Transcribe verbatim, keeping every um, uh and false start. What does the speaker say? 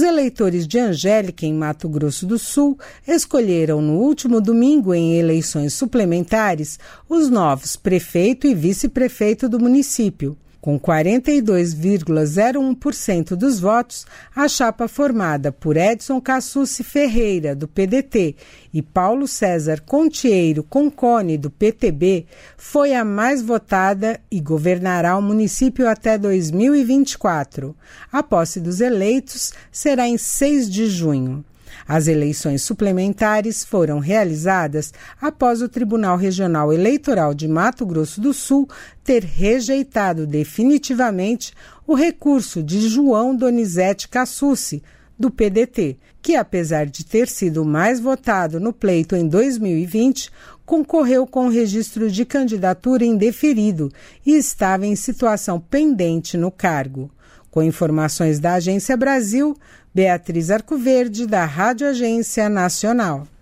eleitores de Angélica, em Mato Grosso do Sul, escolheram no último domingo, em eleições suplementares, os novos prefeito e vice-prefeito do município. Com quarenta e dois vírgula zero um por cento dos votos, a chapa formada por Edson Cassucci Ferreira, do P D T, e Paulo César Contieiro Concone, do P T B, foi a mais votada e governará o município até dois mil e vinte e quatro. A posse dos eleitos será em seis de junho. As eleições suplementares foram realizadas após o Tribunal Regional Eleitoral de Mato Grosso do Sul ter rejeitado definitivamente o recurso de João Donizete Cassucci, do P D T, que, apesar de ter sido o mais votado no pleito em dois mil e vinte, concorreu com registro de candidatura indeferido e estava em situação pendente no cargo. Com informações da Agência Brasil, Beatriz Arcoverde, da Rádio Agência Nacional.